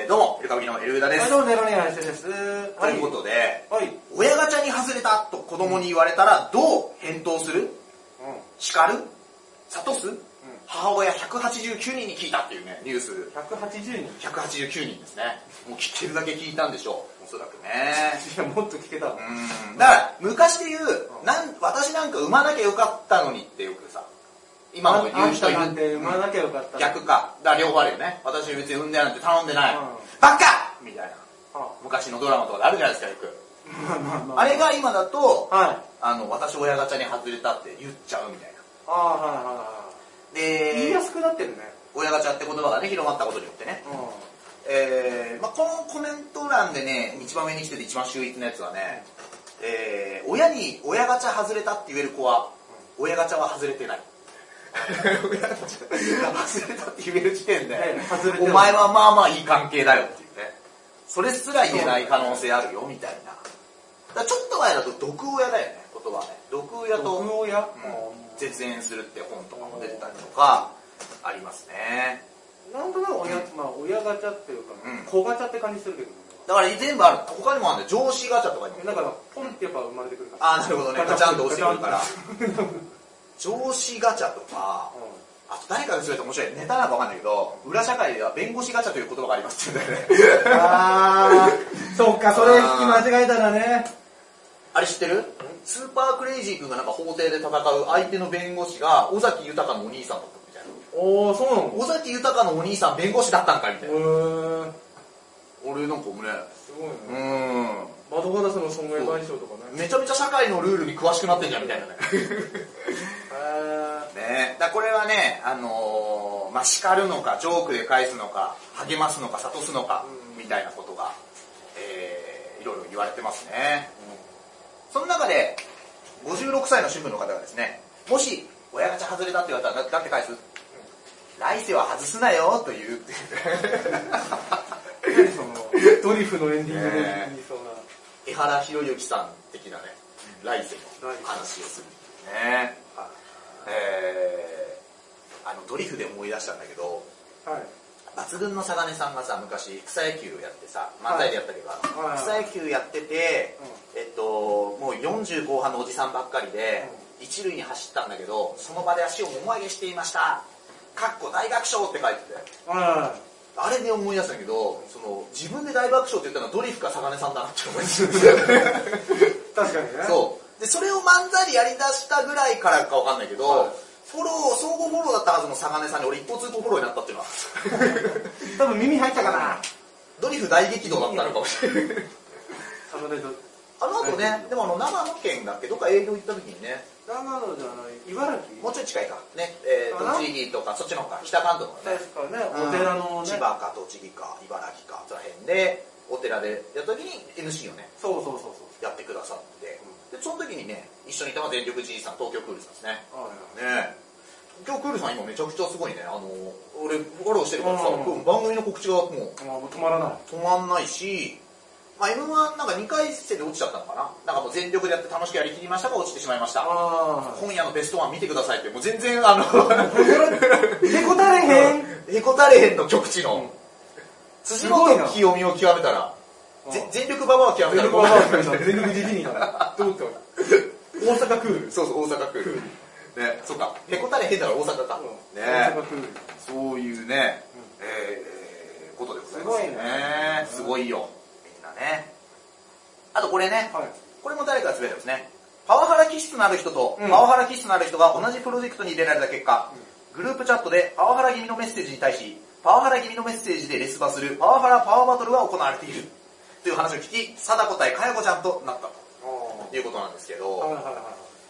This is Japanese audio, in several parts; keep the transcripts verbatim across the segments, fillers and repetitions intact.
ー、どうも、エルカブキのエルウダです。 はい、どうも、ネロニアンシェです。 ということで、 はい、 親ガチャに外れたと子供に言われたら、どう返答する？うん、叱る？諭す？うん、母親ひゃくはちじゅうきゅうにんに聞いたっていうね、ニュース。 ひゃくはちじゅうにん ? ひゃくはちじゅうきゅうにんですね。もう聞けるだけ聞いたんでしょう。おそらくね。 いや、もっと聞けたわ。 うん。だから、昔で言う、なん、私なんか産まなきゃよかったのにってよくさ、今も言う人いる。 あんたなんて産まなきゃよかった。 逆か。だから両方あるよね。私別に産んでなんて頼んでない。 うん、 バカみたいな。 あ昔のドラマとかであるじゃないですか、よく。 まあまあまあ、 あれが今だと、 はい、 あの、私親ガチャに外れたって言っちゃうみたいな。 ああ、はいはいはい。 で、 言いやすくなってるね。 親ガチャって言葉がね、広まったことによってね。 うん、 えー、まあ、このコメント欄でね、一番上に来てて一番秀逸なやつはね、えー、親に親ガチャ外れたって言える子は、うん、親ガチャは外れてない。親ガチャ外れたって言える時点で、ね、お前はまあまあいい関係だよっていうね。それすら言えない可能性あるよみたいな。だからちょっと前だと毒親だよね、言葉はね。毒親と、 毒親、うん、 絶縁するって本とかも出てたりとか、ありますね。 なんとなく親、まあ親ガチャっていうか、うん、子ガチャって感じするけどね。 だから全部ある。他にもあるんだよ。上司ガチャとかにも。 だから、ポンってやっぱ生まれてくるから。 ああ、なるほどね。ガチャンと落ちてくるから。上司ガチャとか、うん、あと誰かがそれと面白い。ネタなんかわかんないけど、裏社会では弁護士ガチャという言葉がありますって言うんだよね。 あー、そっか、それ聞き間違えたらね。 あれ知ってる？スーパークレイジー君がなんか法廷で戦う相手の弁護士が尾崎豊のお兄さんだったみたいな。 おー、そうなの？ 尾崎豊のお兄さん弁護士だったんかみたいな。へー。俺なんかもね、 すごいね。 うーん。 窓ガラスの損害賠償とかね。 めちゃめちゃ社会のルールに詳しくなってんじゃんみたいなね。ね、だこれはね、あのー、まあ、叱るのか、ジョークで返すのか、励ますのか、諭すのか、うん、みたいなことが、えー、いろいろ言われてますね。うん、その中で、ごじゅうろくさいの主婦の方がですね、もし、親ガチャ外れたって言われたら、だって返す、うん、来世は外すなよ、という。 そのドリフのエンディングで言いそうな。 江原弘之さん的なね、来世の話をするね。えー、あのドリフで思い出したんだけど、はい、抜群のサガネさんがさ、昔草野球やってさ、漫才でやったけど、はい、草野球やってて、うん、えっと、もうよんじゅう後半のおじさんばっかりで、うん、一塁に走ったんだけど、その場で足をもも上げしていました。かっこ大爆笑って書いてて。はい、あれで思い出したけど、その自分で大爆笑って言ったのはドリフかサガネさんだなって思いました。 確かにね。 そう。で、それを漫才でやり出したぐらいからかわかんないけど、はい、フォロー、相互フォローだったはずのサガネさんに俺一方通行フォローになったっていうのは。 多分耳入ったかな。 ドリフ大激怒だったのかもしれない。あの後ね、でもあの長野県だっけ、どっか営業行った時にね、 長野じゃない、茨城もうちょい近いか。ね、えー、栃木とか、そっちの方か、北関東のね。 確かね、お寺のね。 千葉か栃木か、茨城か、その辺で、お寺でやった時に エヌシー をね、 そうそうそうそう。 やってくださって、で、その時にね、一緒にいたのが全力じいさん、東京クールさんですね。ね東京クールさん今めちゃくちゃすごいね、あの、俺、フォローしてるからさ、番組の告知がもう、 止まらない。 止まんないし、まあ、エムワン なんかにかい戦で落ちちゃったのかな、なんかもう全力でやって楽しくやりきりましたが落ちてしまいました。今夜のベストワン見てくださいって、もう全然あの、 へこたれへんへこたれへんの極地の、うん、辻元清美を極めたら、全力ババアを極めたら、全力ババアを極めたら、 全力ジジニーだな。どうって大阪クール。 そうそう、大阪クール。ね、そうか、へこたれへんだから大阪か。 ね、大阪クール。 そういうね、えー、ことでございますね。すごいよ。ね、あとこれね、はい、これも誰かがつぶやいてますね。パワハラ気質のある人と、うん、パワハラ気質のある人が同じプロジェクトに入れられた結果、うん、グループチャットでパワハラ気味のメッセージに対し、パワハラ気味のメッセージでレスバするパワハラパワーバトルが行われているという話を聞き、貞子対かやこちゃんとなったということなんですけど、はいはいはい、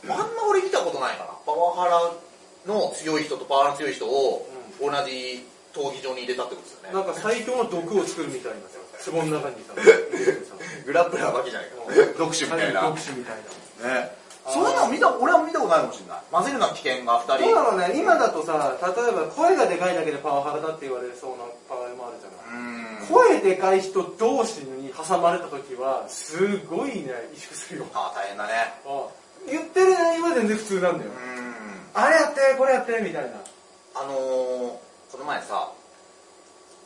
あんま俺見たことないかな。パワハラの強い人とパワハラの強い人を同じ闘技場に入れたってことですよね。 なんか最強の毒を作るみたいなさ、壺の中にさ、 グラップラーわけじゃないか。毒酒みたいな。 毒酒みたいな。 ね。そういうのを見た、俺は見たことないかもしれない。混ぜるな危険がふたり。 そうなのね、今だとさ、例えば声がでかいだけでパワハラだって言われそうな場合もあるじゃない。声でかい人同士に挟まれた時は、すごいね、萎縮するよ。 ああ、大変だね。 ああ言ってる内容は全然普通なんだよ。あれやって、これやって、みたいな。 あのー、この前さ、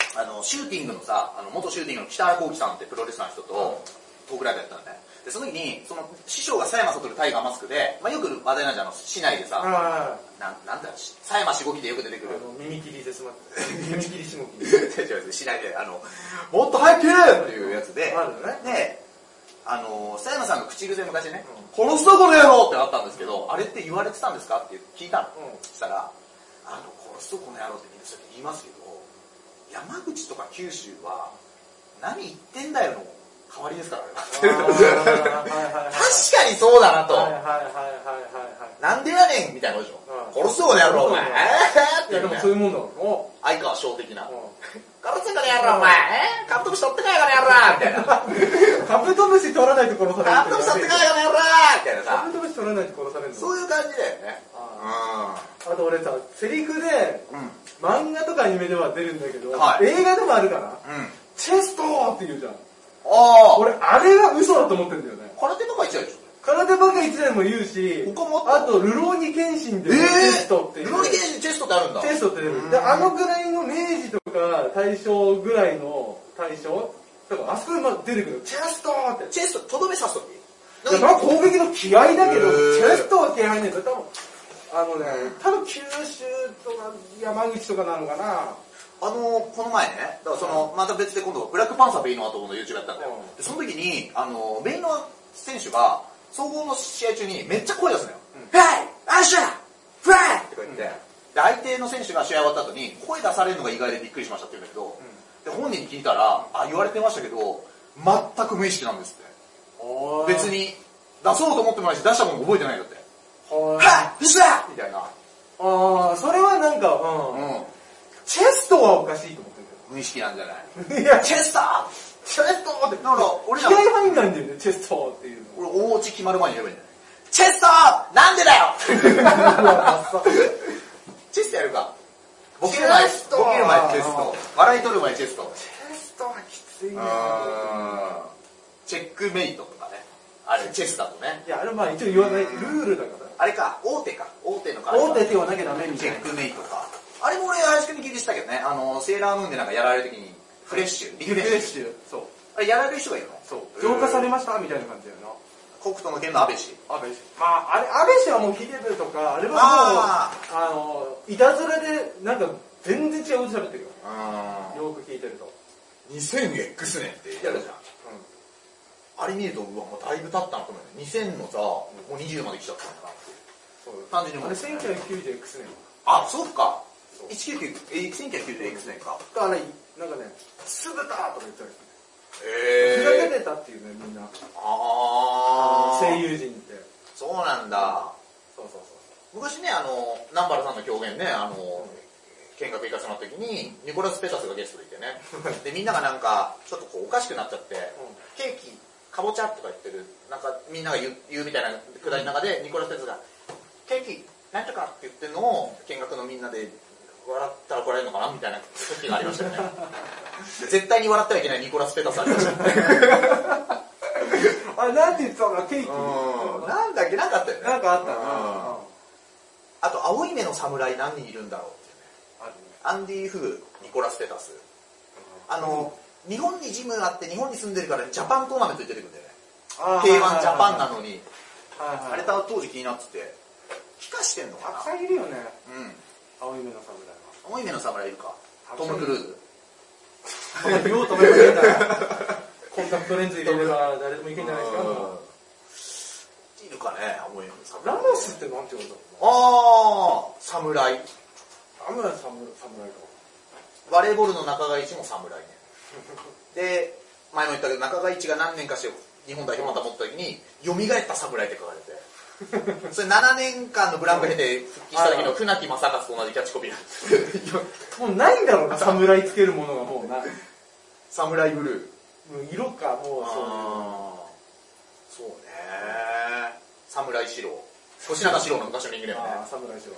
あの、シューティングのさ、あの、元シューティングの北原幸喜さんってプロレスラーの人と、トークライブやったんだね。で、その時に、その、師匠が佐山悟タイガーマスクで、まあ、よく話題なんじゃん、市内でさ、なん、なんだろう、佐山しごきでよく出てくる。 あの、耳切りで済まって。耳切りしごき。 違う違う、市内で、あの、もっと早く切れっていうやつで、 あるね。 で、あの、佐山さんの口癖昔ね、うん、殺すぞこの野郎ってなったんですけど、あれって言われてたんですかって聞いたの。うん、そしたら、あの、殺すぞこの野郎ってみんなそれ言いますけど、山口とか九州は、何言ってんだよの代わりですからね。確かにそうだなと。なんでやねんみたいなことでしょ。殺すぞこの野郎お前。 いやでもそういうもんだろ。 相川翔的な。殺すぞこの野郎お前。カブトムシ取ってかいこの野郎みたいな。 カブトムシ取らないと殺される。 カブトムシ取ってかいこの野郎みたいなさ。 カブトムシ取らないと殺される。 そういう感じだよね。 あと俺さ、セリフで、漫画とかアニメでは出るんだけど、映画でもあるかな。チェストーって言うじゃん。 あ俺、あれが嘘だと思ってるんだよね。 空手とか言っちゃうでしょ。 空手ばかり一年も言うし、あと、ルローニケンシンでチェストっていう。 ルローニケンシンチェストってあるんだ。 チェストって出る。で、あのぐらいの明治とか大正ぐらいの大正だからあそこで出てくる。チェストーって。 チェスト、とどめ刺すとき。 いや、攻撃の気合だけど、チェストは気合入んねえと、多分、あのね、多分九州とか山口とかなのかな。 あのー、この前ね、だからその、また別で今度、ブラックパンサーベイノアとの YouTube やったんだよ。うん、でその時に、あのー、ベイノア選手が、総合の試合中にめっちゃ声出すのよ。フライアッシャーフライって言って、うん、で、相手の選手が試合終わった後に、声出されるのが意外でびっくりしましたって言うんだけど、うん、で、本人に聞いたら、あ、言われてましたけど、全く無意識なんですって。別に、出そうと思ってもないし、出したもの覚えてないんだって。はっうっしゃみたいな。 ああ、それはなんか、うん。うんチェストはおかしいと思ってるけど。 無意識なんじゃないいや、 チェストチェストって、だから俺ら。気合入んないんだよね、チェストっていうの。俺、大落ち決まる前に言えばいいんじゃないチェストなんでだよチェストやるか。ボケる前、ボケる前チェスト。笑い取る前チェスト。 チェストはきついね。 チェックメイトとかね。あれ、チェスだとね。 いや、あれまあ一応言わない、ルールだから。 あれか、大手か。大手のか。 大手って言わなきゃダメみたいな。チェックメイトか。あれも俺、林くんに聞いてしたけどね、あの、セーラームーンでなんかやられるときに、フレッシュ、 リフレッシュ。そう。 あれやられる人がいるのそう。浄化されましたみたいな感じだよな。 北斗の拳の安倍氏。 安倍氏。まあ、あれ、安倍氏はもう秀部とか、あれはもう、あ, あの、いたずらで、なんか、全然違うこと喋ってるよ。よく聞いてると。 にせんエックス 年ってやるじゃん。あれ見ると、うわ、もうだいぶ経ったなと思うよ。にせんのさ、もうにじゅうまで来ちゃったんだなって。そう。単純に思う。 あれせんきゅうひゃくきゅうじゅうエックス 年。 あ、そうか。せんきゅうひゃくきゅうじゅうエックス 年か。 だからね、なんかね、酢豚とか言ったりしてね。 へぇー。 ふざけてたっていうね、みんな。あー。声優陣って。 そうなんだ。 そうそうそう。 昔ね、あの、南原さんの狂言ね、あの、見学行かせてもらった時に、ニコラス・ペタスがゲストでいてね。で、みんながなんか、ちょっとこうおかしくなっちゃって、ケーキ、かぼちゃとか言ってる、なんかみんなが言う、言うみたいなくだりの中で、ニコラス・ペタスが、ケーキ、なんとかって言ってるのを、見学のみんなで、笑ったら怒られるのかなみたいな時がありましたよね。絶対に笑ってはいけないニコラス・ペタスありましたね。 あれ、なんて言ってたのケーキなんだっけなかったよね。 なんかあったな。 あと、青い目の侍何人いるんだろうっていうね。アンディ・フー、ニコラス・ペタス。あの、日本にジムがあって日本に住んでるからジャパントーナメントに出てくるんだよね。ケーワン ジャパンなのに。あれ当時気になってて。帰化してんのかなたくさんいるよね。 うん。 青い目の侍は。 青い目の侍いるか。トム・クルーズ。 言おうと思えばいいんだコンタクトレンズ入れれば誰でもいけんじゃないですか。 いるかね、青い目の侍。 ラモスってなんて言うんだろう。 あー、侍。 あ、侍か。 バレーボールの中川一も侍ね。で、前も言ったけど中川一が何年かして日本代表また持った時に、蘇った侍って書かれて。それななねんかんのブランク経て復帰した時の船木正和と同じキャッチコピー。 もうないんだろうな、侍つけるものがもうな。 侍ブルー。色か、もうそう。そうね。侍四郎。腰長四郎の昔の人間だよね。 ああ、侍四郎。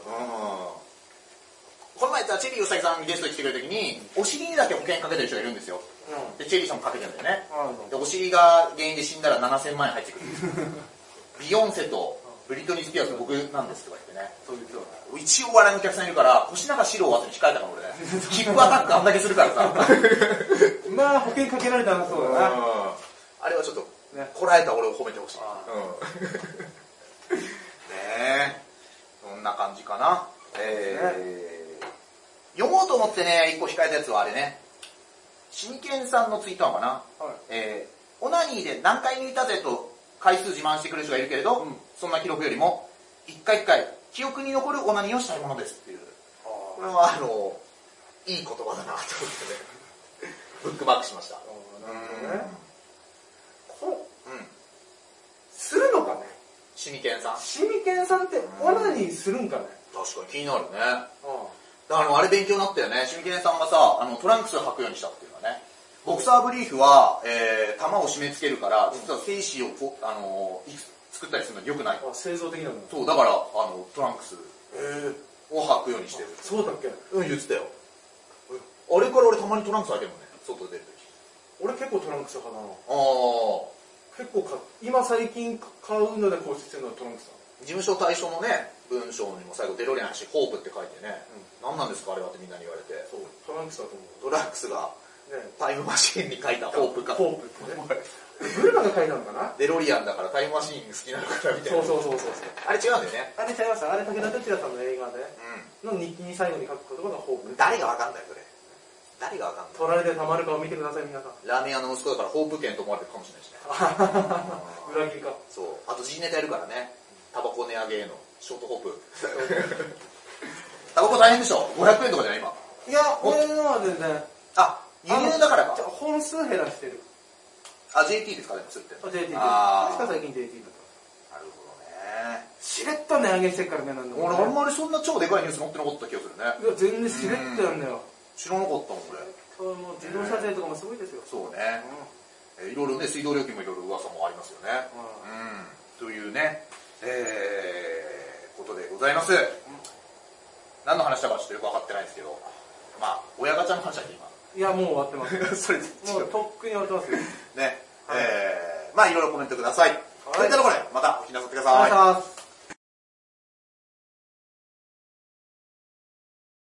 この前、チェリーうさぎさんゲストに来てくれた時に、お尻にだけ保険かけてる人がいるんですよ。うん、で、チェリーさんもかけてるんだよね。うん、で、お尻が原因で死んだらななせんまんえん入ってくる。ビヨンセとブリトニー・スピアーズ僕なんですとか言ってね。 そういう人だね。 一応笑いのお客さんいるから、腰長白を後に控えたから俺ね。キックアタックあんだけするからさ。 まあ保険かけられたらそうだな。 あれはちょっと、ね、こらえた俺を褒めてほしい。うん、ねえ。そんな感じかな。えー、読もうと思ってね、一個控えたやつはあれね。シミケンさんのツイートなのかな、はい、えー、オナニーで何回抜いたぜと回数自慢してくれる人がいるけれど、うん、そんな記録よりも、一回一回、記憶に残るオナニーをしたいものですっていう。これはあの、いい言葉だなと思ってね、ブックマークしました。 なるほどね。こう、うん。するのかねシミケンさん。 シミケンさんってオナニーするんかね、 確かに気になるね。あの、あれ勉強になったよね。シミケンさんがさ、あの、トランクスを履くようにしたっていうのはね。ボクサーブリーフは、えー、玉を締め付けるから、実は精子をこ、あのー、作ったりするのに良くない。 あ、製造的なの。 そう、だから、あの、トランクスを履くようにしてる。 そうだっけ？ うん、言ってたよ。あれから俺たまにトランクス履いてるもんね。外出るとき。 俺結構トランクス派だな。ああ。 結構か、今最近買うのでこうしてるのはトランクスだ。 事務所対象のね、文章にも最後デロリアン走りホープって書いてね、うん、何なんですかあれはってみんなに言われて。 そう、トランクスだと思う。 トランクスが、ね、タイムマシーンに書いたホープか。 ホープってね。ブルマが書いたのかな。 デロリアンだからタイムマシーン好きなのかなみたいな。 そうそうそうそう。あれ違うんだよね。 あれ違いました。あれ武田鉄矢さんの映画で、うん、の日記に最後に書く言葉がホープ。 誰がわかんないそれ。誰がわかんない。 取られてたまるかを見てください皆さん。 ラーメン屋の息子だからホープ券と思われてるかもしれないしね。 裏切りか。 そう。あと G ネタやるからね。タバコ値上げへのショートホープ。タバコ大変でしょ ?ごひゃくえんとかじゃない今。 いや、俺のは全然。 あ、輸入だからか。 本数減らしてる。 あ、ジェーティー ですかね、それって。 ジェーティー です。確か最近 ジェーティー だった。 なるほどね。 しれっと値上げしてっからね、なんだもん。俺あんまりそんな超でかいニュース持ってなかった気がするね。 いや、全然しれっとやんだよ。 知らなかったもん、俺。 そう、もう自動車税とかもすごいですよ。 そうね。いろいろね、水道料金もいろいろ噂もありますよね。うん。というね、えー、ことでございます。何の話したかちょっとよく分かってないんですけど、まあ、親ガチャの話だっけ、今。 いや、もう終わってます。 それもうとっくに終わってますよ。 ね。えー、まあ、いろいろコメントください。そういったところで、またお聞きなさってください。 お願いします。